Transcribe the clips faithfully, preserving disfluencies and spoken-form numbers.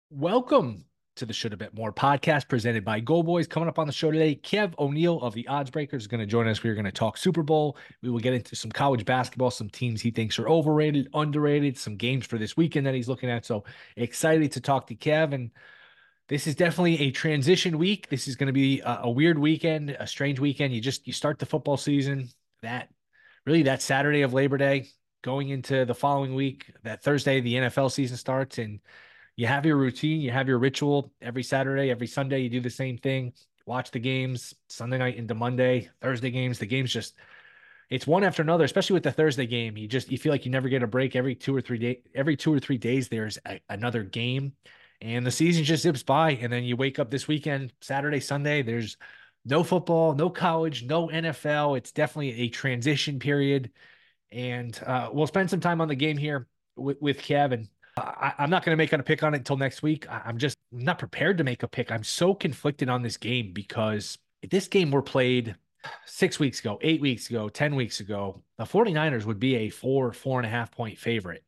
Welcome to the Should a Bet More podcast presented by Go Boys. Coming up on the show today, Kev O'Neill of the Odds Breakers is going to join us. We're going to talk Super Bowl. We will get into some college basketball, some teams he thinks are overrated, underrated, some games for this weekend that he's looking at. So excited to talk to Kev. And this is definitely a transition week. This is going to be a, a weird weekend, a strange weekend. You just you start the football season that really that Saturday of Labor Day, going into the following week. That Thursday, the N F L season starts, and you have your routine, you have your ritual every Saturday, every Sunday, you do the same thing. Watch the games Sunday night into Monday, Thursday games. The games just, it's one after another, especially with the Thursday game. You just, you feel like you never get a break every two or three days. Every two or three days, there's a, another game and the season just zips by. And then you wake up this weekend, Saturday, Sunday, there's no football, no college, no N F L. It's definitely a transition period. And uh, we'll spend some time on the game here with, with Kevin. I, I'm not going to make a pick on it until next week. I, I'm just not prepared to make a pick. I'm so conflicted on this game because if this game were played six weeks ago, eight weeks ago, ten weeks ago, the 49ers would be a four, four and a half point favorite.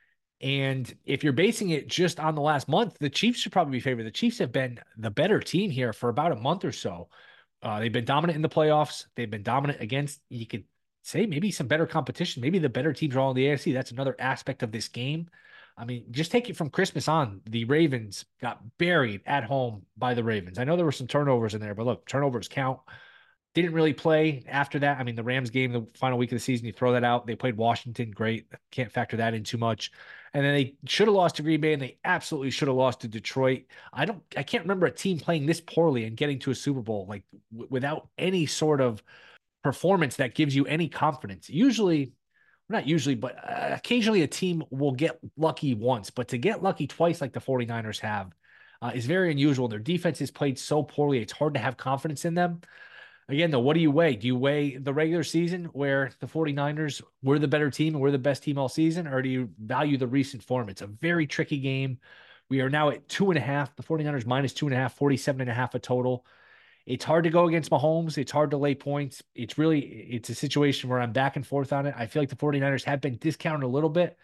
And if you're basing it just on the last month, the Chiefs should probably be favored. The Chiefs have been the better team here for about a month or so. Uh, they've been dominant in the playoffs. They've been dominant against, you could say, maybe some better competition. Maybe the better teams are all in the A F C. That's another aspect of this game. I mean, just take it from Christmas on. The Ravens got buried at home by the Ravens. I know there were some turnovers in there, but look, turnovers count. Didn't really play after that. I mean, the Rams game, the final week of the season, you throw that out. They played Washington. Great. Can't factor that in too much. And then they should have lost to Green Bay, and they absolutely should have lost to Detroit. I don't, I can't remember a team playing this poorly and getting to a Super Bowl, like w- without any sort of performance that gives you any confidence. Usually, not usually, but uh, occasionally a team will get lucky once, but to get lucky twice like the 49ers have uh, is very unusual. Their defense has played so poorly. It's hard to have confidence in them. Again, though, what do you weigh? Do you weigh the regular season where the 49ers were the better team and we're the best team all season, or do you value the recent form? It's a very tricky game. We are now at two and a half. The 49ers minus two and a half, forty-seven and a half a total. It's hard to go against Mahomes. It's hard to lay points. It's really, it's a situation where I'm back and forth on it. I feel like the 49ers have been discounted a little bit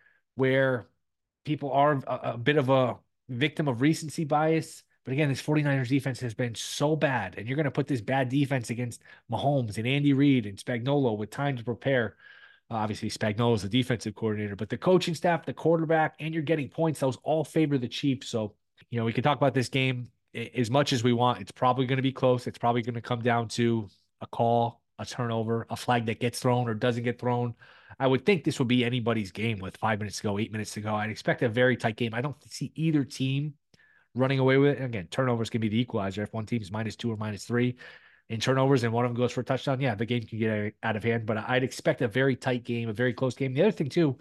where people are a, a bit of a victim of recency bias. But again, this 49ers defense has been so bad, and you're going to put this bad defense against Mahomes and Andy Reid and Spagnuolo with time to prepare. Uh, obviously, Spagnuolo is the defensive coordinator, but the coaching staff, the quarterback, and you're getting points. Those all favor the Chiefs. So, you know, we can talk about this game as much as we want. It's probably going to be close. It's probably going to come down to a call, a turnover, a flag that gets thrown or doesn't get thrown. I would think this would be anybody's game with five minutes to go, eight minutes to go. I'd expect a very tight game. I don't see either team running away with it. And again, turnovers can be the equalizer. If one team is minus two or minus three in turnovers and one of them goes for a touchdown, yeah, the game can get out of hand. But I'd expect a very tight game, a very close game. The other thing, too,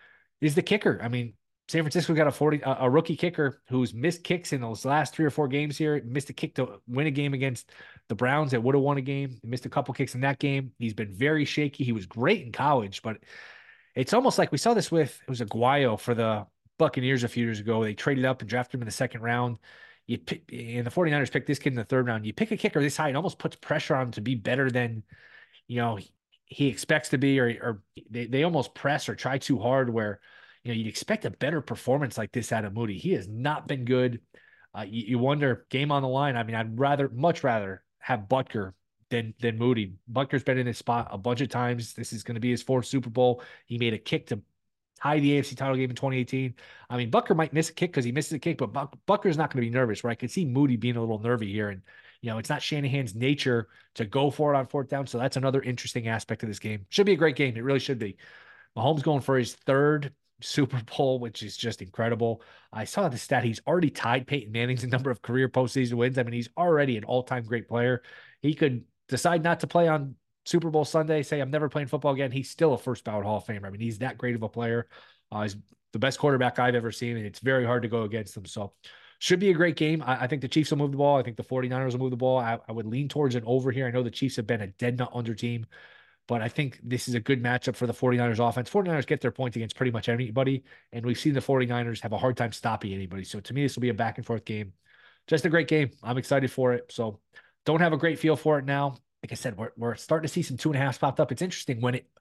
is the kicker. I mean, San Francisco got a forty a, rookie kicker who's missed kicks in those last three or four games here. Missed a kick to win a game against the Browns that would have won a game. He missed a couple kicks in that game. He's been very shaky. He was great in college, but it's almost like we saw this with it was Aguayo for the Buccaneers a few years ago. They traded up and drafted him in the second round. You pick, and the 49ers picked this kid in the third round. You pick a kicker this high, it almost puts pressure on him to be better than you know he expects to be, or or they, they almost press or try too hard where you know you'd expect a better performance like this out of Moody. He has not been good. Uh, you, you wonder, game on the line. I mean, I'd rather, much rather have Butker than than Moody. Butker's been in this spot a bunch of times. This is going to be his fourth Super Bowl. He made a kick to tie the A F C title game in twenty eighteen. I mean, Butker might miss a kick because he misses a kick, but Buck, Butker's not going to be nervous, right? I could see Moody being a little nervy here. And, you know, it's not Shanahan's nature to go for it on fourth down. So that's another interesting aspect of this game. Should be a great game. It really should be. Mahomes going for his third Super Bowl, which is just incredible. I saw the stat. He's already tied Peyton Manning's number of career postseason wins. I mean, he's already an all-time great player. He could decide not to play on Super Bowl Sunday, say, I'm never playing football again. He's still a first ballot Hall of Famer. I mean, he's that great of a player. Uh, he's the best quarterback I've ever seen, and it's very hard to go against him. So should be a great game. I, I think the Chiefs will move the ball. I think the 49ers will move the ball. I, I would lean towards an over here. I know the Chiefs have been a dead nut under team, but I think this is a good matchup for the 49ers offense. 49ers get their points against pretty much anybody, and we've seen the 49ers have a hard time stopping anybody. So to me, this will be a back and forth game. Just a great game. I'm excited for it. So don't have a great feel for it now. Like I said, we're, we're starting to see some two and a half popped up. It's interesting when it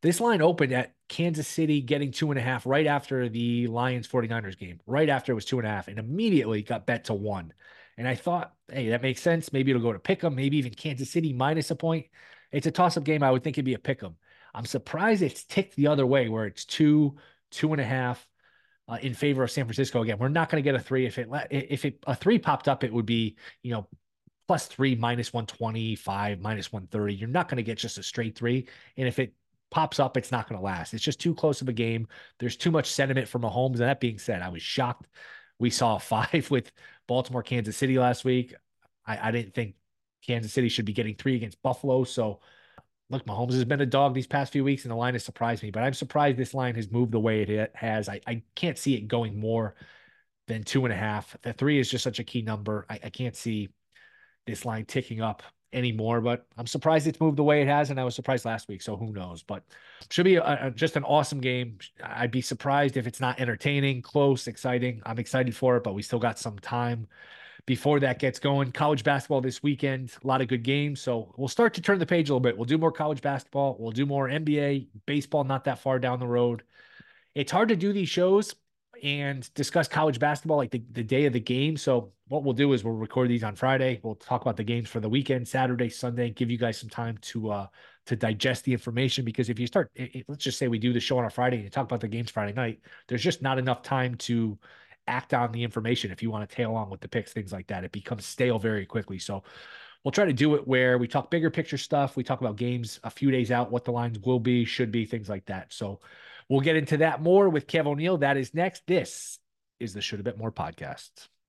This line opened at Kansas City getting two and a half right after the Lions 49ers game, right after it was two and a half, and immediately got bet to one. And I thought, hey, that makes sense. Maybe it'll go to pick 'em, maybe even Kansas City minus a point. It's a toss-up game. I would think it'd be a pick 'em. I'm surprised it's ticked the other way where it's two, two and a half uh, in favor of San Francisco. Again, we're not going to get a three. If it if it a three popped up, it would be, you know, plus three, minus one twenty-five, minus one thirty. You're not going to get just a straight three. And if it pops up, it's not going to last. It's just too close of a game. There's too much sentiment for Mahomes. And that being said, I was shocked we saw a five with Baltimore, Kansas City last week. I, I didn't think Kansas City should be getting three against Buffalo. So look, Mahomes has been a dog these past few weeks, and the line has surprised me. But I'm surprised this line has moved the way it has. I, I can't see it going more than two and a half. The three is just such a key number. I, I can't see this line ticking up anymore, but I'm surprised it's moved the way it has, and I was surprised last week, so who knows? But should be a, a, just an awesome game. I'd be surprised if it's not entertaining, close, exciting. I'm excited for it, but we still got some time before that gets going. College basketball this weekend, a lot of good games, so we'll start to turn the page a little bit. We'll do more college basketball. We'll do more N B A, baseball not that far down the road. It's hard to do these shows and discuss college basketball like the, the day of the game. So what we'll do is we'll record these on Friday. We'll talk about the games for the weekend, Saturday, Sunday, give you guys some time to uh to digest the information. Because if you start, it, it, let's just say we do the show on a Friday and you talk about the games Friday night, there's just not enough time to act on the information. If you want to tail along with the picks, things like that, it becomes stale very quickly. So we'll try to do it where we talk bigger picture stuff. We talk about games a few days out, what the lines will be, should be, things like that. So we'll get into that more with Kev O'Neill. That is next. This is the Should Have Bet More podcast.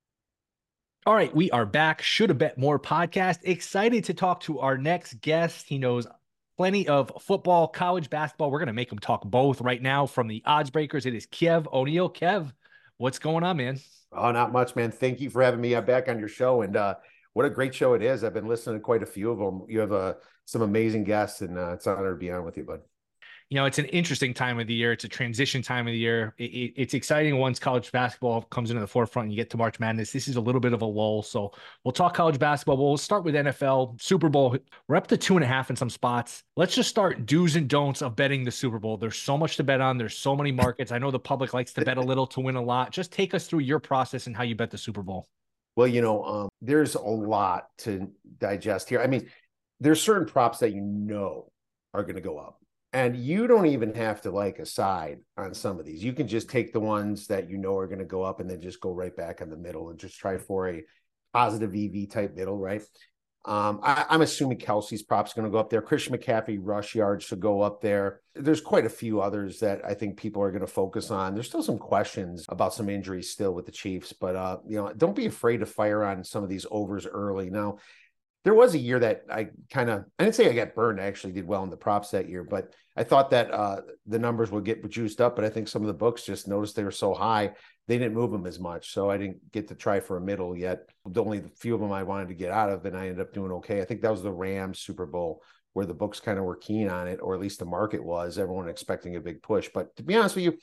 All right, we are back. Should Have Bet More podcast. Excited to talk to our next guest. He knows plenty of football, college basketball. We're going to make him talk both right now from the Odds Breakers. It is Kev O'Neill. Kev, what's going on, man? Oh, not much, man. Thank you for having me back on your show. And uh, what a great show it is. I've been listening to quite a few of them. You have uh, some amazing guests, and uh, it's an honor to be on with you, bud. You know, it's an interesting time of the year. It's a transition time of the year. It, it, it's exciting once college basketball comes into the forefront and you get to March Madness. This is a little bit of a lull. So we'll talk college basketball. We'll start with N F L, Super Bowl. We're up to two and a half in some spots. Let's just start do's and don'ts of betting the Super Bowl. There's so much to bet on. There's so many markets. I know the public likes to bet a little to win a lot. Just take us through your process and how you bet the Super Bowl. Well, you know, um, there's a lot to digest here. I mean, there's certain props that you know are going to go up. And you don't even have to like a side on some of these. You can just take the ones that you know are going to go up and then just go right back in the middle and just try for a positive E V type middle, right? Um, I, I'm assuming Kelsey's prop's going to go up there. Christian McCaffrey rush yards should go up there. There's quite a few others that I think people are going to focus on. There's still some questions about some injuries still with the Chiefs, but uh, you know, don't be afraid to fire on some of these overs early. Now, there was a year that I kind of, I didn't say I got burned. I actually did well in the props that year, but I thought that uh, the numbers would get juiced up. But I think some of the books just noticed they were so high, they didn't move them as much. So I didn't get to try for a middle yet. The only few of them I wanted to get out of, and I ended up doing okay. I think that was the Rams Super Bowl where the books kind of were keen on it, or at least the market was, everyone expecting a big push. But to be honest with you,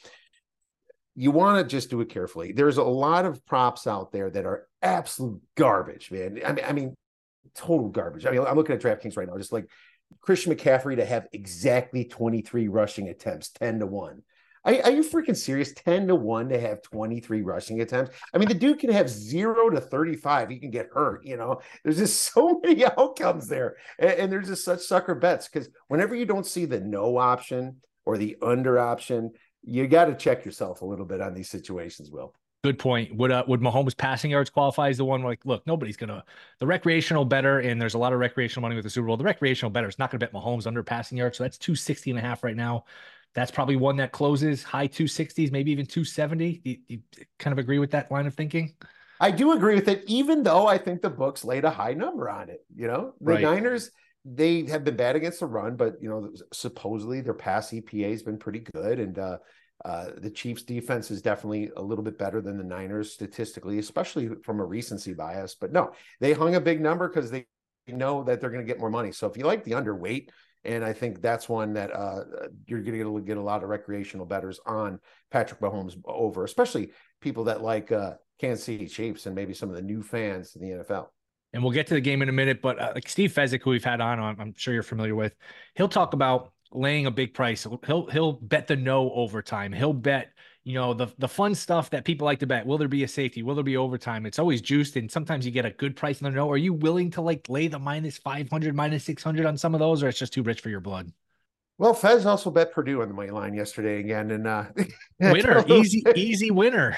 you want to just do it carefully. There's a lot of props out there that are absolute garbage, man. I mean, I mean, total garbage. I mean, I'm looking at DraftKings right now, just like Christian McCaffrey to have exactly twenty-three rushing attempts, ten to one. Are, are you freaking serious? ten to one to have twenty-three rushing attempts? I mean, the dude can have zero to thirty-five. He can get hurt, you know? There's just so many outcomes there. And, and there's just such sucker bets because whenever you don't see the no option or the under option, you got to check yourself a little bit on these situations, Will. Good point. Would uh, would Mahomes passing yards qualify as the one? Like, look, nobody's gonna the recreational better, and there's a lot of recreational money with the Super Bowl. The recreational better is not gonna bet Mahomes under passing yards, so that's two sixty and a half right now. That's probably one that closes high two sixties, maybe even two seventy. You, you kind of agree with that line of thinking? I do agree with it, even though I think the books laid a high number on it. You know, the right. Niners, they have been bad against the run, but you know, supposedly their pass E P A has been pretty good, and uh, Uh, the Chiefs defense is definitely a little bit better than the Niners statistically, especially from a recency bias. But no, they hung a big number because they know that they're going to get more money. So if you like the underweight, and I think that's one that uh, you're going to get a lot of recreational bettors on Patrick Mahomes over, especially people that like uh, Kansas City Chiefs and maybe some of the new fans in the N F L. And we'll get to the game in a minute, but uh, like Steve Fezzik, who we've had on, I'm, I'm sure you're familiar with, he'll talk about laying a big price. He'll he'll bet the no overtime. He'll bet, you know, the the fun stuff that people like to bet. Will there be a safety? Will there be overtime? It's always juiced, and sometimes you get a good price on the no. Are you willing to like lay the minus five hundred, minus six hundred on some of those, or it's just too rich for your blood? Well, Fez also bet Purdue on the money line yesterday again, and uh, Winner, easy, easy winner.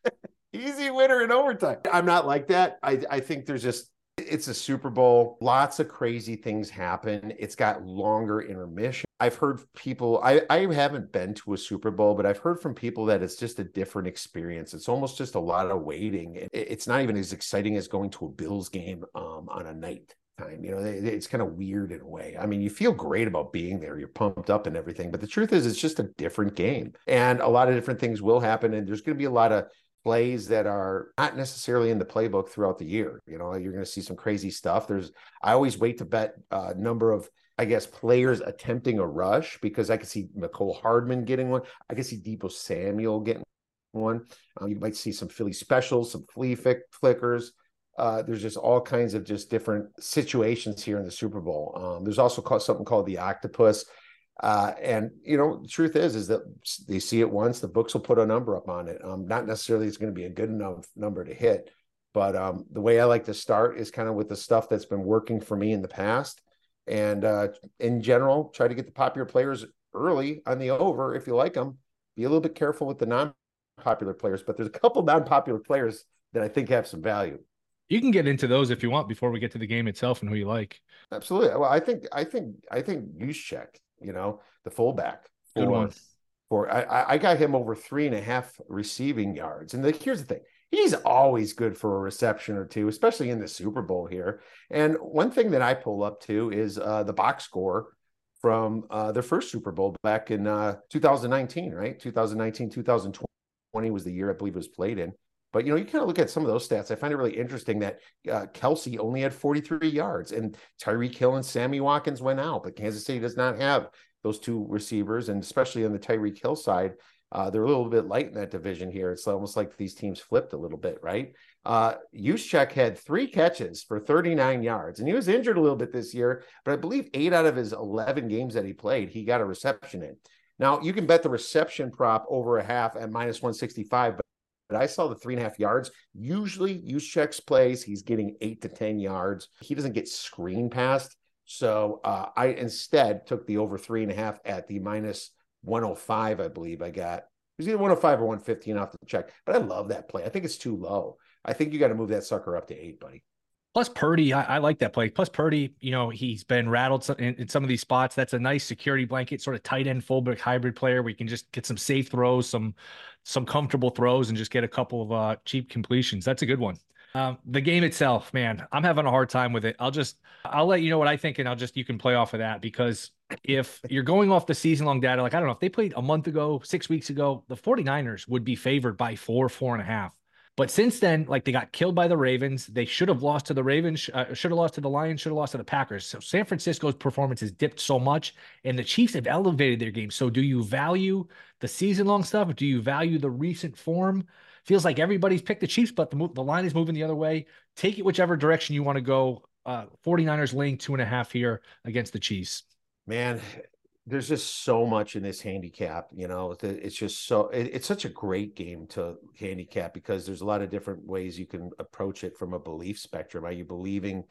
Easy winner in overtime. I'm not like that. I, I think there's just, it's a Super Bowl. Lots of crazy things happen. It's got longer intermission. I've heard people, I, I haven't been to a Super Bowl, but I've heard from people that it's just a different experience. It's almost just a lot of waiting. It's not even as exciting as going to a Bills game um, on a night time. You know, it's kind of weird in a way. I mean, you feel great about being there. You're pumped up and everything. But the truth is, it's just a different game. And a lot of different things will happen. And there's going to be a lot of plays that are not necessarily in the playbook throughout the year. You know, you're going to see some crazy stuff. There's, I always wait to bet a uh, number of, I guess, players attempting a rush, because I could see Mecole Hardman getting one. I could see Deebo Samuel getting one. Um, you might see some Philly specials, some flea flick, flickers. Uh, there's just all kinds of just different situations here in the Super Bowl. Um, there's also called, something called the octopus. Uh, and, you know, the truth is, is that they see it once, the books will put a number up on it. Um, not necessarily it's going to be a good enough number to hit, but um, the way I like to start is kind of with the stuff that's been working for me in the past. And uh, in general, try to get the popular players early on the over if you like them. Be a little bit careful with the non-popular players, but there's a couple non-popular players that I think have some value. You can get into those if you want before we get to the game itself and who you like. Absolutely. Well, I think, I think, I think Juszczyk, you know, the fullback. For, Good one. For I, I got him over three and a half receiving yards. And the, here's the thing. He's always good for a reception or two, especially in the Super Bowl here. And one thing that I pull up to is uh, the box score from uh, their first Super Bowl back in uh, two thousand nineteen, right? two thousand nineteen, two thousand twenty was the year I believe it was played in. But, you know, you kind of look at some of those stats. I find it really interesting that uh, Kelce only had forty-three yards, and Tyreek Hill and Sammy Watkins went out. But Kansas City does not have those two receivers, and especially on the Tyreek Hill side, uh, they're a little bit light in that division here. It's almost like these teams flipped a little bit, right? Uh, Juszczyk had three catches for thirty-nine yards, and he was injured a little bit this year, but I believe eight out of his eleven games that he played, he got a reception in. Now, you can bet the reception prop over a half at minus one sixty-five, but But I saw the three and a half yards. Usually, Juszczyk's plays, he's getting eight to ten yards. He doesn't get screen passed. So uh, I instead took the over three and a half at the minus one oh five, I believe I got. It was either one oh five or one fifteen off the check. But I love that play. I think it's too low. I think you got to move that sucker up to eight, buddy. Plus Purdy, I, I like that play. Plus Purdy, you know, he's been rattled in, in some of these spots. That's a nice security blanket, sort of tight end fullback hybrid player where you can just get some safe throws, some some comfortable throws, and just get a couple of uh, cheap completions. That's a good one. Um, the game itself, man, I'm having a hard time with it. I'll just, I'll let you know what I think, and I'll just, you can play off of that, because if you're going off the season long data, like, I don't know, if they played a month ago, six weeks ago, the 49ers would be favored by four, four and a half. But since then, like, they got killed by the Ravens. They should have lost to the Ravens, uh, should have lost to the Lions, should have lost to the Packers. So San Francisco's performance has dipped so much, and the Chiefs have elevated their game. So do you value the season-long stuff? Do you value the recent form? Feels like everybody's picked the Chiefs, but the, the line is moving the other way. Take it whichever direction you want to go. Uh, 49ers laying two and a half here against the Chiefs. Man, there's just so much in this handicap, you know, it's just so, it, it's such a great game to handicap, because there's a lot of different ways you can approach it from a belief spectrum. Are you believing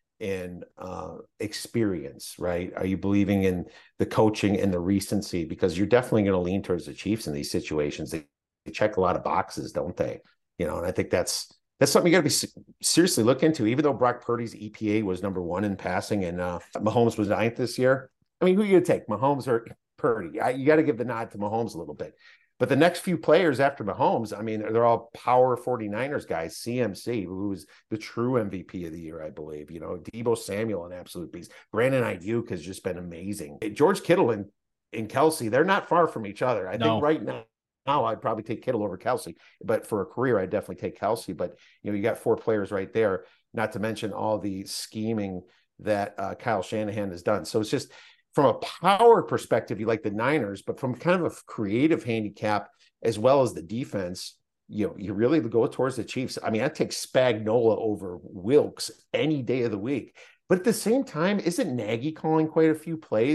in uh, experience, right? Are you believing in the coaching and the recency? Because you're definitely going to lean towards the Chiefs in these situations. They, they check a lot of boxes, don't they? You know, and I think that's, that's something you got to be seriously look into, even though Brock Purdy's E P A was number one in passing and uh, Mahomes was ninth this year. I mean, who are you going to take, Mahomes or Purdy? I, you got to give the nod to Mahomes a little bit. But the next few players after Mahomes, I mean, they're all power 49ers guys. C M C, who's the true M V P of the year, I believe. You know, Deebo Samuel, an absolute beast. Brandon Ayuk has just been amazing. George Kittle and, and Kelce, they're not far from each other. I no. think right now, now I'd probably take Kittle over Kelce. But for a career, I'd definitely take Kelce. But, you know, you got four players right there, not to mention all the scheming that uh, Kyle Shanahan has done. So it's just, from a power perspective, you like the Niners, but from kind of a creative handicap as well as the defense, you know, you really go towards the Chiefs. I mean, I take Spagnuolo over Wilkes any day of the week. But at the same time, isn't Nagy calling quite a few plays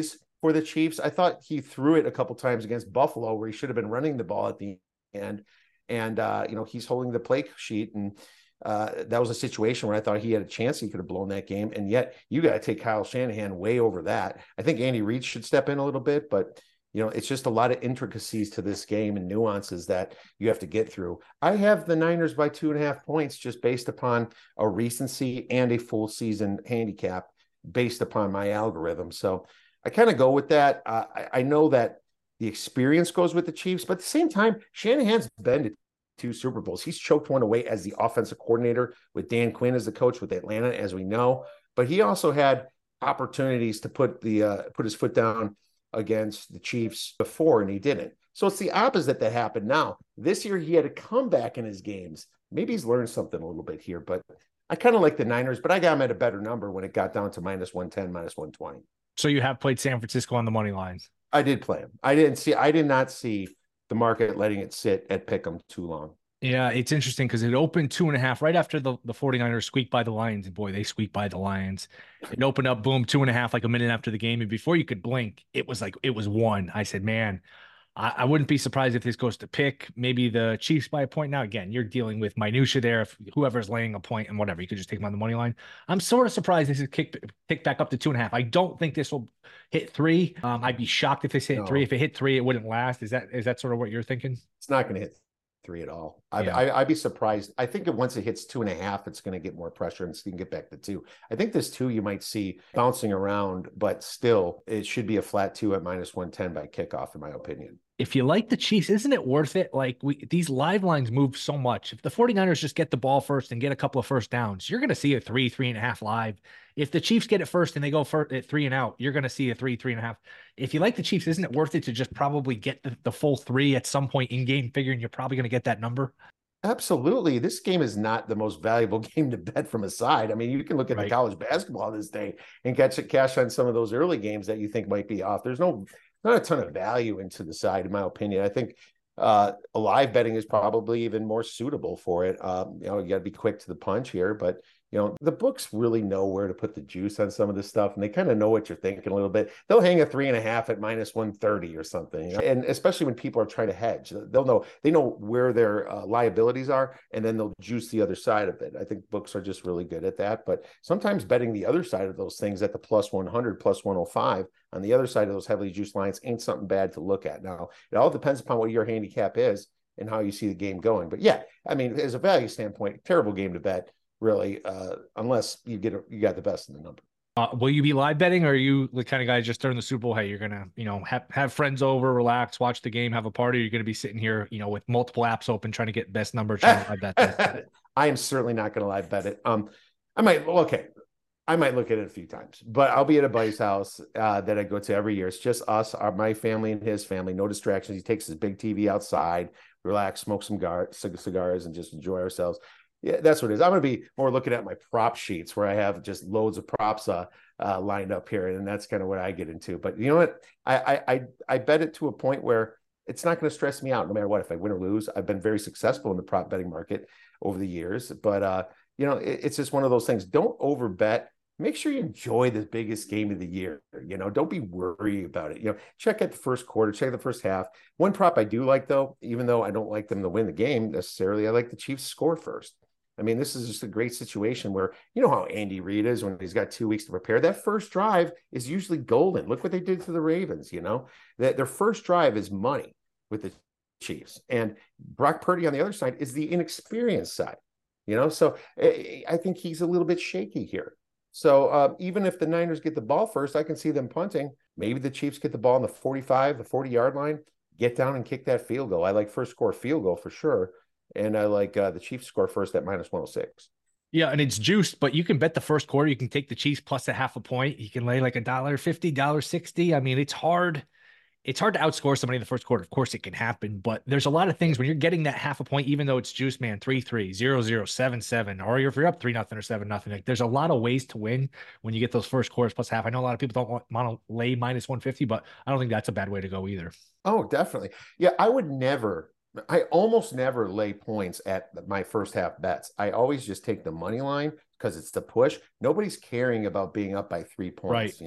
for the Chiefs. I thought he threw it a couple times against Buffalo where he should have been running the ball at the end. And, uh, you know, he's holding the play sheet. And uh, that was a situation where I thought he had a chance he could have blown that game. And yet you got to take Kyle Shanahan way over that. I think Andy Reid should step in a little bit, but, you know, it's just a lot of intricacies to this game and nuances that you have to get through. I have the Niners by two and a half points just based upon a recency and a full season handicap based upon my algorithm. So I kind of go with that. Uh, I, I know that the experience goes with the Chiefs, but at the same time, Shanahan's been to two Super Bowls. He's choked one away as the offensive coordinator with Dan Quinn as the coach with Atlanta, as we know. But he also had opportunities to put the uh, put his foot down against the Chiefs before, and he didn't. So it's the opposite that happened now. This year, he had a comeback in his games. Maybe he's learned something a little bit here, but I kind of like the Niners, but I got him at a better number when it got down to minus one ten, minus one twenty. So you have played San Francisco on the money lines. I did play him. I didn't see, I did not see the market letting it sit at Pick'em too long. Yeah, it's interesting because it opened two and a half right after the, the 49ers squeaked by the Lions. And boy, they squeaked by the Lions. It opened up, boom, two and a half, like a minute after the game. And before you could blink, it was like, it was one. I said, man, I, I wouldn't be surprised if this goes to pick maybe the Chiefs by a point. Now, again, you're dealing with minutia there. If whoever's laying a point and whatever, you could just take them on the money line. I'm sort of surprised this is kicked kicked back up to two and a half. I don't think this will hit three. Um, I'd be shocked if this hit no. three. If it hit three, it wouldn't last. Is that is that sort of what you're thinking? It's not going to hit three at all. I, yeah. I, I'd be surprised. I think that once it hits two and a half, it's going to get more pressure and so you can get back to two. I think this two you might see bouncing around, but still it should be a flat two at minus one ten by kickoff, in my opinion. If you like the Chiefs, isn't it worth it? Like we, these live lines move so much. If the 49ers just get the ball first and get a couple of first downs, you're going to see a three, three and a half live. If the Chiefs get it first and they go for at three and out, you're going to see a three, three and a half. If you like the Chiefs, isn't it worth it to just probably get the, the full three at some point in game, figuring you're probably going to get that number? Absolutely. This game is not the most valuable game to bet from a side. I mean, you can look at right. the college basketball this day and catch a cash on some of those early games that you think might be off. There's no not a ton of value into the side, in my opinion. I think uh, live betting is probably even more suitable for it. Um, you know, you got to be quick to the punch here, but you know, the books really know where to put the juice on some of this stuff, and they kind of know what you're thinking a little bit. They'll hang a three and a half at minus one thirty or something. You know? And especially when people are trying to hedge, they'll know, they know where their uh, liabilities are, and then they'll juice the other side of it. I think books are just really good at that, but sometimes betting the other side of those things at the plus one hundred, plus one oh five on the other side of those heavily juiced lines ain't something bad to look at. Now, it all depends upon what your handicap is and how you see the game going. But yeah, I mean, as a value standpoint, terrible game to bet. Really, uh, unless you get a, you got the best in the number. Uh, will you be live betting, or are you the kind of guy just during the Super Bowl? Hey, you're gonna, you know, have have friends over, relax, watch the game, have a party. Or you're gonna be sitting here, you know, with multiple apps open, trying to get best number. Trying to live bet that. I am certainly not going to live bet it. Um, I might. Well, okay, I might look at it a few times, but I'll be at a buddy's house uh, that I go to every year. It's just us, our, my family, and his family. No distractions. He takes his big T V outside, relax, smoke some gar- cigars, and just enjoy ourselves. Yeah, that's what it is. I'm going to be more looking at my prop sheets where I have just loads of props uh, uh, lined up here, and that's kind of what I get into. But you know what? I I I, I bet it to a point where it's not going to stress me out no matter what. If I win or lose, I've been very successful in the prop betting market over the years. But uh, you know, it, it's just one of those things. Don't over bet. Make sure you enjoy the biggest game of the year. You know, don't be worried about it. You know, check out the first quarter, check the first half. One prop I do like, though, even though I don't like them to win the game necessarily, I like the Chiefs score first. I mean, this is just a great situation where, you know how Andy Reid is when he's got two weeks to prepare. That first drive is usually golden. Look what they did to the Ravens, you know. That their first drive is money with the Chiefs. And Brock Purdy on the other side is the inexperienced side, you know. So I think he's a little bit shaky here. So uh, even if the Niners get the ball first, I can see them punting. Maybe the Chiefs get the ball on the forty-five, the forty-yard line, get down and kick that field goal. I like first score field goal for sure. And I like uh, the Chiefs score first at minus one oh six. Yeah, and it's juiced, but you can bet the first quarter. You can take the Chiefs plus a half a point. You can lay like a dollar fifty, dollar sixty. I mean, it's hard. It's hard to outscore somebody in the first quarter. Of course, it can happen, but there's a lot of things when you're getting that half a point, even though it's juiced, man, three three, zero zero, seven seven, or if you're up three nothing or seven nothing. Like, there's a lot of ways to win when you get those first quarters plus half. I know a lot of people don't want, want to lay minus one fifty, but I don't think that's a bad way to go either. Oh, definitely. Yeah, I would never. I almost never lay points at my first half bets. I always just take the money line because it's the push. Nobody's caring about being up by three points. Right. You know,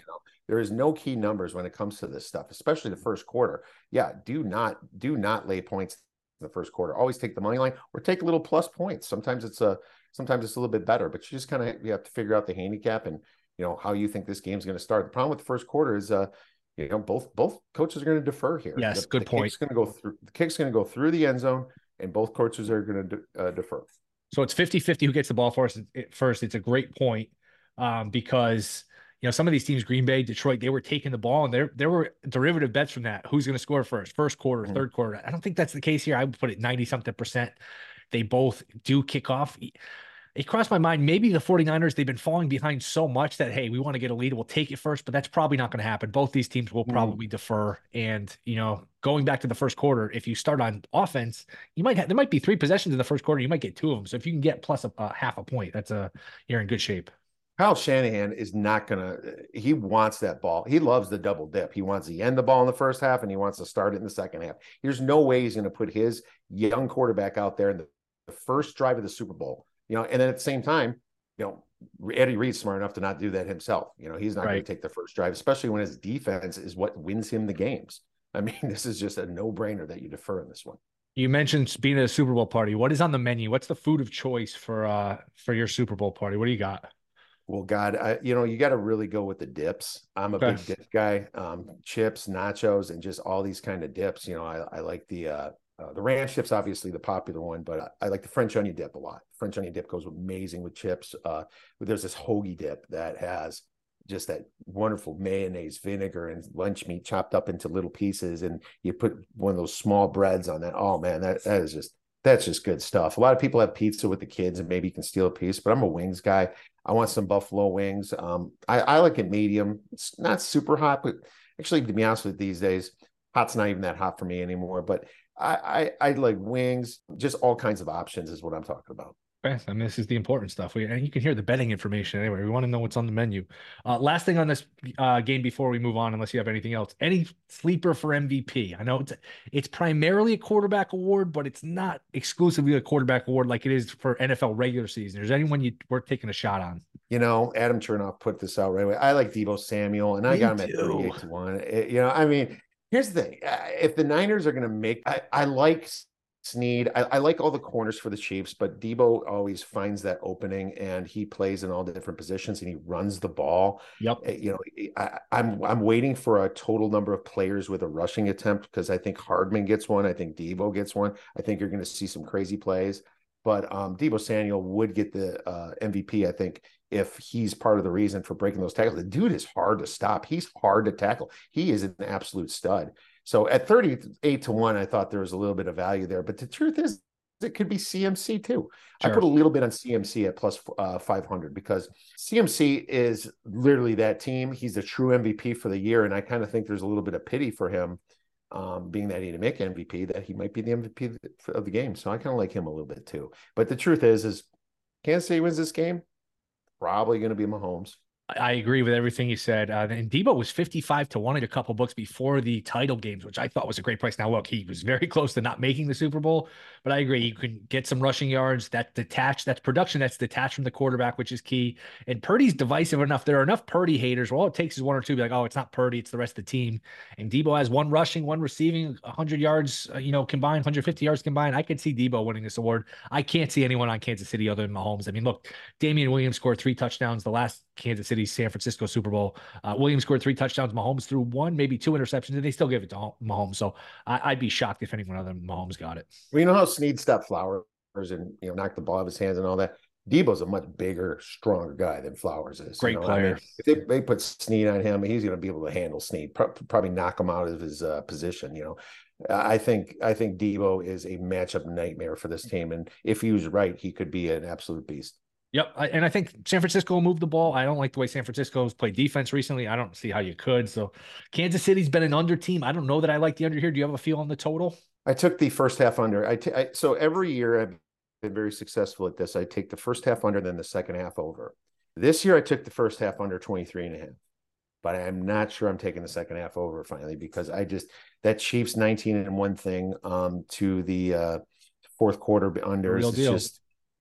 There is no key numbers when it comes to this stuff, especially the first quarter. Yeah, do not do not lay points in the first quarter. Always take the money line or take little plus points. Sometimes it's a sometimes it's a little bit better, but you just kind of you have to figure out the handicap and you know how you think this game's going to start. The problem with the first quarter is uh you know both both coaches are going to defer here. Yes, the, good the point. Kick's going to go through the kick's going to go through the end zone, and both coaches are going to de- uh, defer. So it's fifty fifty who gets the ball first. First, it's a great point um, because you know some of these teams, Green Bay, Detroit, they were taking the ball, and there there were derivative bets from that. Who's going to score first, first quarter, mm-hmm. third quarter? I don't think that's the case here. I would put it ninety something percent. They both do kick off. It crossed my mind, maybe the 49ers, they've been falling behind so much that, hey, we want to get a lead, we'll take it first, but that's probably not going to happen. Both these teams will probably mm. defer. And, you know, going back to the first quarter, if you start on offense, you might have, there might be three possessions in the first quarter, you might get two of them. So if you can get plus a, a half a point, that's a, you're in good shape. Kyle Shanahan is not going to, he wants that ball. He loves the double dip. He wants to end the ball in the first half and he wants to start it in the second half. There's no way he's going to put his young quarterback out there in the, the first drive of the Super Bowl. You know, and then at the same time, you know, Eddie Reed's smart enough to not do that himself. You know, he's not right. going to take the first drive, especially when his defense is what wins him the games. I mean, this is just a no-brainer that you defer in this one. You mentioned being at a Super Bowl party. What is on the menu? What's the food of choice for uh for your Super Bowl party? What do you got? Well, God, I, you know, you got to really go with the dips. I'm a okay. big dip guy. Um, chips, nachos, and just all these kind of dips. You know, I, I like the uh, Uh, the ranch dip's obviously the popular one, but I, I like the French onion dip a lot. French onion dip goes amazing with chips. Uh, but there's this hoagie dip that has just that wonderful mayonnaise, vinegar, and lunch meat chopped up into little pieces, and you put one of those small breads on that. Oh man, that that is just that's just good stuff. A lot of people have pizza with the kids, and maybe you can steal a piece. But I'm a wings guy. I want some buffalo wings. Um, I, I like it medium. It's not super hot, but actually, to be honest with you, these days, hot's not even that hot for me anymore. But I, I I like wings, just all kinds of options is what I'm talking about. Okay. I mean, this is the important stuff. We, and you can hear the betting information anyway. We want to know what's on the menu. Uh, last thing on this uh, game before we move on, unless you have anything else, any sleeper for M V P? I know it's it's primarily a quarterback award, but it's not exclusively a quarterback award like it is for N F L regular season. Is there anyone you worth taking a shot on? You know, Adam Chernoff put this out right away. I like Deebo Samuel, and I Me got him at thirty-eight to one. It, you know, I mean, here's the thing. If the Niners are going to make, I, I like Snead. I, I like all the corners for the Chiefs, but Deebo always finds that opening, and he plays in all the different positions, and he runs the ball. Yep. You know, I, I'm I'm waiting for a total number of players with a rushing attempt because I think Hardman gets one. I think Deebo gets one. I think you're going to see some crazy plays. But um, Deebo Samuel would get the uh, M V P, I think, if he's part of the reason for breaking those tackles. The dude is hard to stop. He's hard to tackle. He is an absolute stud. So at thirty-eight to one, I thought there was a little bit of value there. But the truth is, it could be C M C too. Sure. I put a little bit on C M C at plus uh, five hundred because C M C is literally that team. He's a true M V P for the year. And I kind of think there's a little bit of pity for him. Um, being that he didn't make M V P, that he might be the M V P of the game. So I kind of like him a little bit too. But the truth is, is Kansas City wins this game, probably going to be Mahomes. I agree with everything you said. Uh, and Deebo was fifty-five to one in a couple books before the title games, which I thought was a great price. Now, look, he was very close to not making the Super Bowl, but I agree. You can get some rushing yards that detached. That's production that's detached from the quarterback, which is key. And Purdy's divisive enough. There are enough Purdy haters. Well, all it takes is one or two to be like, oh, it's not Purdy. It's the rest of the team. And Deebo has one rushing, one receiving, one hundred yards, uh, you know, combined, one hundred fifty yards combined. I could see Deebo winning this award. I can't see anyone on Kansas City other than Mahomes. I mean, look, Damian Williams scored three touchdowns the last Kansas City, San Francisco Super Bowl. Uh, Williams scored three touchdowns. Mahomes threw one, maybe two interceptions, and they still give it to Mahomes. So I, I'd be shocked if anyone other than Mahomes got it. Well, you know how Snead stopped Flowers and you know knocked the ball out of his hands and all that. Deebo's a much bigger, stronger guy than Flowers is. Great you know? player. I mean, if they, they put Snead on him, he's going to be able to handle Snead. Pro- probably knock him out of his uh, position. You know, I think I think Deebo is a matchup nightmare for this team, and if he was right, he could be an absolute beast. Yep. And I think San Francisco will move the ball. I don't like the way San Francisco's played defense recently. I don't see how you could. So Kansas City's been an under team. I don't know that I like the under here. Do you have a feel on the total? I took the first half under. I, t- I So every year I've been very successful at this. I take the first half under, then the second half over. This year I took the first half under twenty-three and a half. But I'm not sure I'm taking the second half over finally because I just, that Chiefs nineteen and one thing um, to the uh, fourth quarter unders. It's just,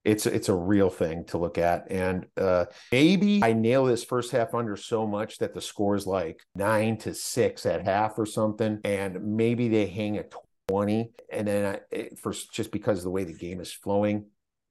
It's it's a real thing to look at. And uh, maybe I nail this first half under so much that the score is like nine to six at half or something. And maybe they hang at twenty. And then I, for just because of the way the game is flowing,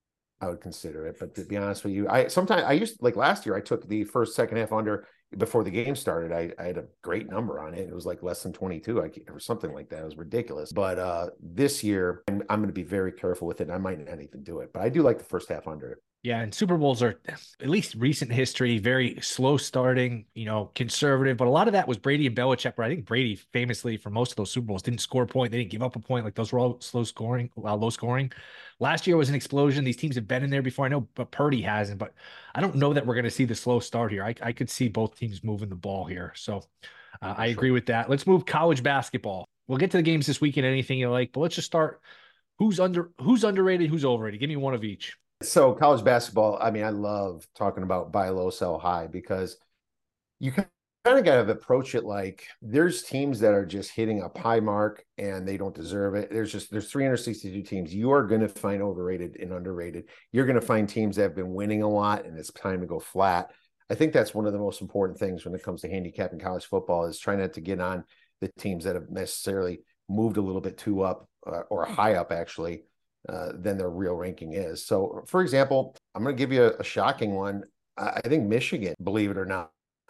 I would consider it. But to be honest with you, I sometimes I used like last year, I took the first, second half under before the game started. I, I had a great number on it. It was like less than twenty-two I, or something like that. It was ridiculous. But uh, this year, I'm, I'm going to be very careful with it. I might not even do it, but I do like the first half under it. Yeah, and Super Bowls are, at least recent history, very slow starting, you know, conservative. But a lot of that was Brady and Belichick, where I think Brady famously for most of those Super Bowls didn't score a point. They didn't give up a point. Like those were all slow scoring, uh, low scoring. Last year was an explosion. These teams have been in there before. I know, but Purdy hasn't. But I don't know that we're going to see the slow start here. I, I could see both teams moving the ball here. So uh, I agree with that. Let's move college basketball. We'll get to the games this weekend, anything you like. But let's just start. Who's under? Who's underrated? Who's overrated? Give me one of each. So college basketball, I mean, I love talking about buy low, sell high, because you kind of got to approach it like there's teams that are just hitting a high mark and they don't deserve it. There's just, there's three hundred sixty-two teams. You are going to find overrated and underrated. You're going to find teams that have been winning a lot and it's time to go flat. I think that's one of the most important things when it comes to handicapping college football, is trying not to get on the teams that have necessarily moved a little bit too up uh, or high up actually. Uh, than their real ranking is. So, for example, I'm going to give you a, a shocking one. I, I think Michigan, believe it or not,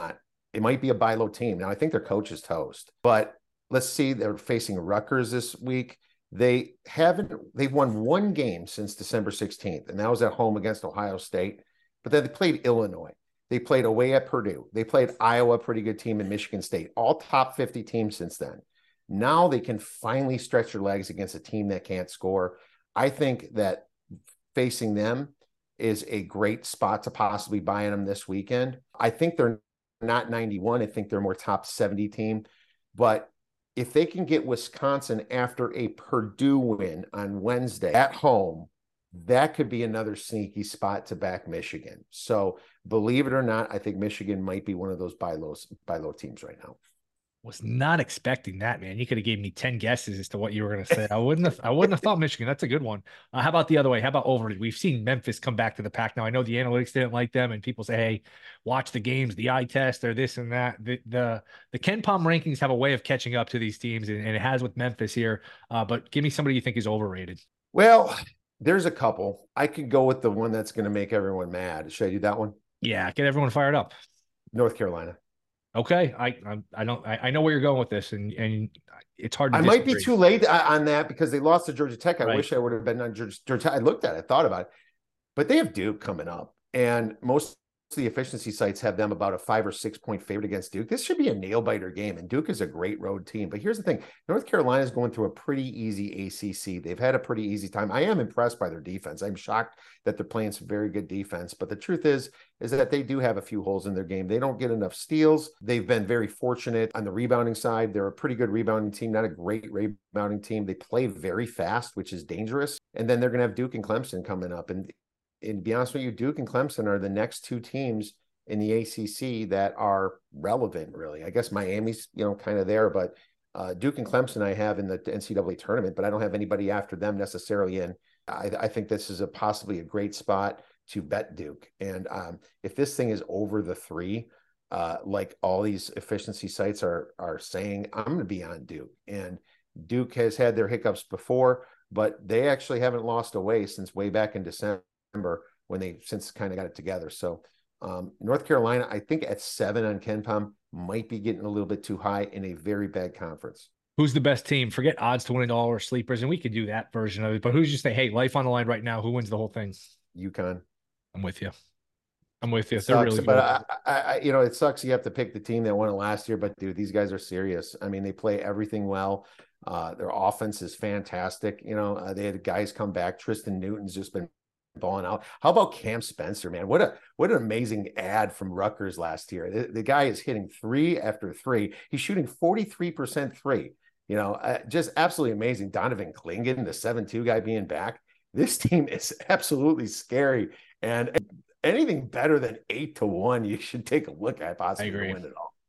it might be a buy low team. Now, I think their coach is toast, but let's see, they're facing Rutgers this week. They haven't, they've won one game since December sixteenth, and that was at home against Ohio State. But then they played Illinois. They played away at Purdue. They played Iowa, pretty good team, in Michigan State, all top fifty teams since then. Now they can finally stretch their legs against a team that can't score. I think that facing them is a great spot to possibly buy in them this weekend. I think they're not ninety-one. I think they're more top seventy team. But if they can get Wisconsin after a Purdue win on Wednesday at home, that could be another sneaky spot to back Michigan. So believe it or not, I think Michigan might be one of those buy low, buy low teams right now. Was not expecting that, man. You could have gave me ten guesses as to what you were going to say. I wouldn't have, I wouldn't have thought Michigan. That's a good one. Uh, how about the other way? How about overrated? We've seen Memphis come back to the pack. Now, I know the analytics didn't like them and people say, hey, watch the games, the eye test, they're this and that. The, the, the KenPom rankings have a way of catching up to these teams, and, and it has with Memphis here. Uh, but give me somebody you think is overrated. Well, there's a couple. I could go with the one that's going to make everyone mad. Should I do that one? Yeah, get everyone fired up. North Carolina. Okay, I I, I don't I, I know where you're going with this, and and it's hard to I disagree. might be too late on that because they lost to Georgia Tech. I right. wish I would have been on Georgia, Georgia Tech. I looked at it, I thought about it, but they have Duke coming up, and most of the efficiency sites have them about a five or six point favorite against Duke. This should be a nail biter game, and Duke is a great road team. But here's the thing: North Carolina is going through a pretty easy A C C. They've had a pretty easy time. I am impressed by their defense. I'm shocked that they're playing some very good defense. But the truth is, is that they do have a few holes in their game. They don't get enough steals. They've been very fortunate on the rebounding side. They're a pretty good rebounding team, not a great rebounding team. They play very fast, which is dangerous. And then they're going to have Duke and Clemson coming up. And, and to be honest with you, Duke and Clemson are the next two teams in the A C C that are relevant, really. I guess Miami's, you know, kind of there, but uh, Duke and Clemson I have in the N C double A tournament, but I don't have anybody after them necessarily in. I, I think this is a possibly a great spot to bet Duke. And um, if this thing is over the three, uh, like all these efficiency sites are are saying, I'm going to be on Duke. And Duke has had their hiccups before, but they actually haven't lost away since way back in December when they since kind of got it together. So Um, North Carolina, I think at seven on KenPom might be getting a little bit too high in a very bad conference. Who's the best team? Forget odds to win it all or sleepers, and we could do that version of it. But who's just say, hey, life on the line right now? Who wins the whole thing? UConn. I'm with you. I'm with you. It They're sucks, really good. But I, I, you know, it sucks. You have to pick the team that won it last year. But dude, these guys are serious. I mean, they play everything well. Uh, their offense is fantastic. You know, uh, they had guys come back. Tristan Newton's just been balling out. How about Cam Spencer, man? What a what an amazing ad from Rutgers last year. The, the guy is hitting three after three. He's shooting forty-three percent three. You know, uh, just absolutely amazing. Donovan Clingan, the seven two guy being back. This team is absolutely scary. And anything better than eight to one, you should take a look at possibly to win it all.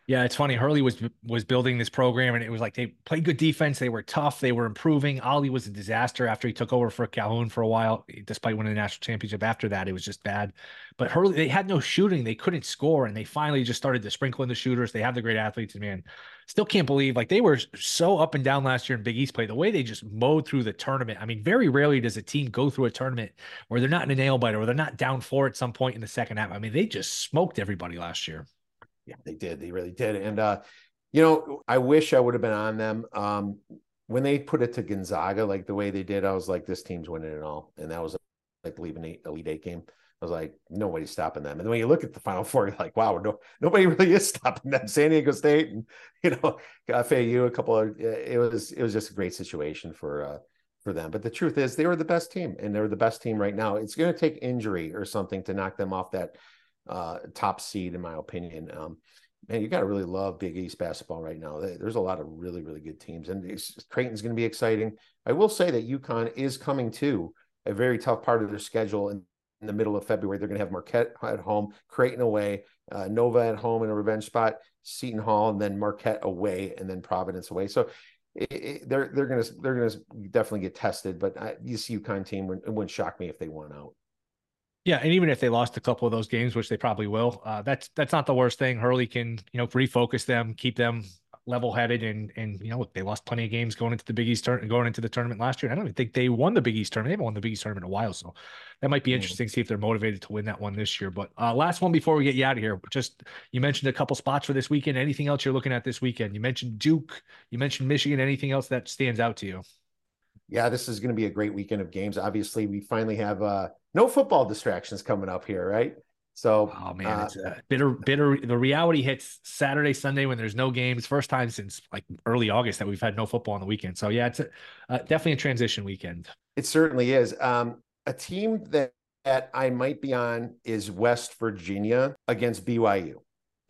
Yeah, it's funny. Hurley was was building this program, and it was like they played good defense. They were tough. They were improving. Ollie was a disaster after he took over for Calhoun for a while, despite winning the national championship. After that, it was just bad. But Hurley, they had no shooting. They couldn't score, and they finally just started to sprinkle in the shooters. They have the great athletes, and man, still can't believe like they were so up and down last year in Big East play. The way they just mowed through the tournament. I mean, very rarely does a team go through a tournament where they're not in a nail biter or they're not down four at some point in the second half. I mean, they just smoked everybody last year. Yeah, they did. They really did. And, uh, you know, I wish I would have been on them. Um, when they put it to Gonzaga, like the way they did, I was like, this team's winning it all. And that was like leaving an Elite Eight game. I was like, nobody's stopping them. And when you look at the Final Four, you're like, wow, no, nobody really is stopping them. San Diego State and, you know, F A U, a couple of, it was, it was just a great situation for, uh, for them. But the truth is they were the best team, and they're the best team right now. It's going to take injury or something to knock them off that uh top seed, in my opinion. Um man, you got to really love Big East basketball right now. There's a lot of really really good teams, and Creighton's going to be exciting. I will say that UConn is coming to a very tough part of their schedule in, in the middle of February. They're going to have Marquette at home, Creighton away, uh, Nova at home in a revenge spot, Seton Hall, and then Marquette away, and then Providence away. So it, it, they're they're going to they're going to definitely get tested. But I, this UConn team, it wouldn't shock me if they won out. Yeah, and even if they lost a couple of those games, which they probably will, uh, that's that's not the worst thing. Hurley can, you know, refocus them, keep them level-headed, and and you know they lost plenty of games going into the Big East tournament, going into the tournament last year. I don't even think they won the Big East tournament. They haven't won the Big East tournament in a while, so that might be interesting. See if they're motivated to win that one this year. But uh, last one before we get you out of here, just you mentioned a couple spots for this weekend. Anything else you're looking at this weekend? You mentioned Duke, you mentioned Michigan. Anything else that stands out to you? Yeah, this is going to be a great weekend of games. Obviously, we finally have uh, no football distractions coming up here, right? So, oh man, uh, it's a bitter, bitter. The reality hits Saturday, Sunday when there's no games. First time since like early August that we've had no football on the weekend. So yeah, it's a, uh, definitely a transition weekend. It certainly is. Um, a team that that I might be on is West Virginia against B Y U.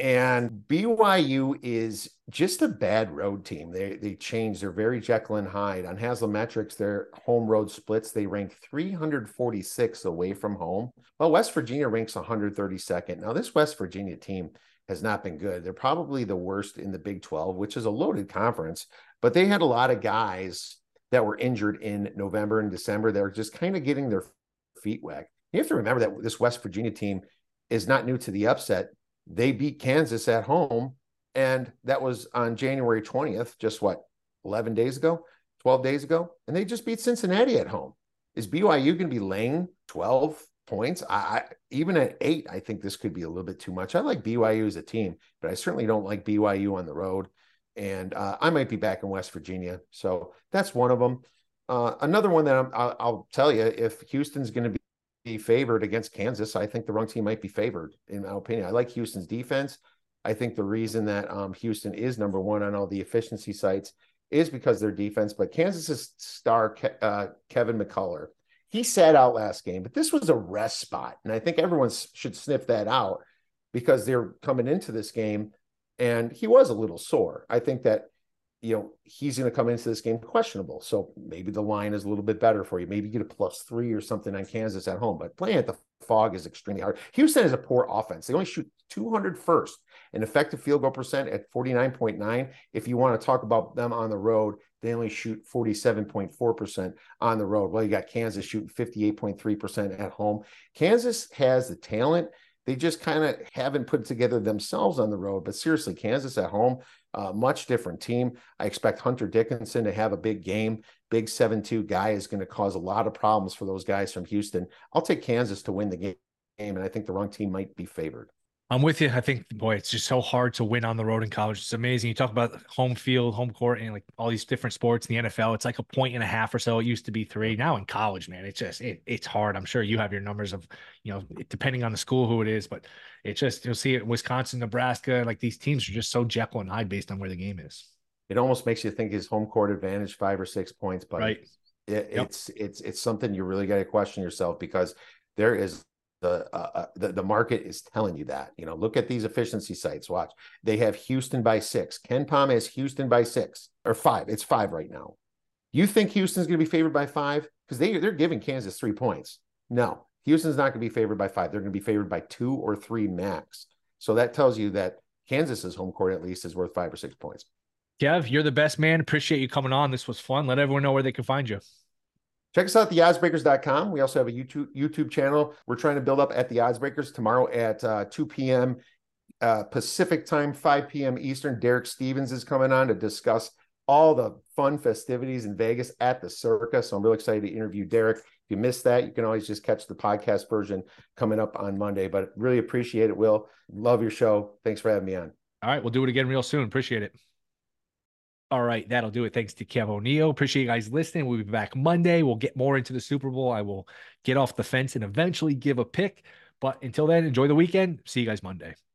And B Y U is just a bad road team. They they changed. They're very Jekyll and Hyde. On Haslametrics, their home road splits, they rank three hundred forty-six away from home. Well, West Virginia ranks one hundred thirty-second. Now, this West Virginia team has not been good. They're probably the worst in the Big twelve, which is a loaded conference. But they had a lot of guys that were injured in November and December. They're just kind of getting their feet wet. You have to remember that this West Virginia team is not new to the upset. They beat Kansas at home, and that was on January twentieth, just what, eleven days ago, twelve days ago, and they just beat Cincinnati at home. Is B Y U going to be laying twelve points? I, I even at eight, I think this could be a little bit too much. I like B Y U as a team, but I certainly don't like B Y U on the road, and uh, I might be back in West Virginia, so that's one of them. Uh, another one that I'm, I'll, I'll tell you, if Houston's going to be be favored against Kansas, I think the wrong team might be favored, in my opinion. I like Houston's defense. I think the reason that um, Houston is number one on all the efficiency sites is because their defense. But Kansas's star, uh, Kevin McCullough, he sat out last game, but this was a rest spot. And I think everyone should sniff that out because they're coming into this game and he was a little sore. I think that, you know, he's going to come into this game questionable. So maybe the line is a little bit better for you. Maybe you get a plus three or something on Kansas at home, but playing at the Fog is extremely hard. Houston is a poor offense. They only shoot two hundred first, an effective field goal percent at forty-nine point nine. If you want to talk about them on the road, they only shoot forty-seven point four percent on the road. Well, you got Kansas shooting fifty-eight point three percent at home. Kansas has the talent. They just kind of haven't put together themselves on the road. But seriously, Kansas at home, uh, much different team. I expect Hunter Dickinson to have a big game. Big seven two guy is going to cause a lot of problems for those guys from Houston. I'll take Kansas to win the game, and I think the wrong team might be favored. I'm with you. I think, boy, it's just so hard to win on the road in college. It's amazing. You talk about home field, home court, and like all these different sports in the N F L. It's like a point and a half or so. It used to be three. Now in college, man, it's just it, it's hard. I'm sure you have your numbers of, you know, depending on the school who it is, but it's just you'll see it. Wisconsin, Nebraska, like these teams are just so Jekyll and Hyde based on where the game is. It almost makes you think his home court advantage five or six points, but right. it, yep. it's it's it's something you really got to question yourself because there is. The, uh, the the market is telling you that. You know, look at these efficiency sites. Watch. They have Houston by six. KenPom has Houston by six or five. It's five right now. You think Houston's going to be favored by five? Because they, they're giving Kansas three points. No, Houston's not going to be favored by five. They're going to be favored by two or three max. So that tells you that Kansas's home court at least is worth five or six points. Kev, you're the best man. Appreciate you coming on. This was fun. Let everyone know where they can find you. Check us out at the odds breakers dot com. We also have a YouTube YouTube channel we're trying to build up at the Odds Breakers tomorrow at uh, two p.m. Uh, Pacific time, five p.m. Eastern. Derek Stevens is coming on to discuss all the fun festivities in Vegas at the Circa. So I'm really excited to interview Derek. If you missed that, you can always just catch the podcast version coming up on Monday. But really appreciate it, Will. Love your show. Thanks for having me on. All right, we'll do it again real soon. Appreciate it. All right, that'll do it. Thanks to Kev O'Neill. Appreciate you guys listening. We'll be back Monday. We'll get more into the Super Bowl. I will get off the fence and eventually give a pick. But until then, enjoy the weekend. See you guys Monday.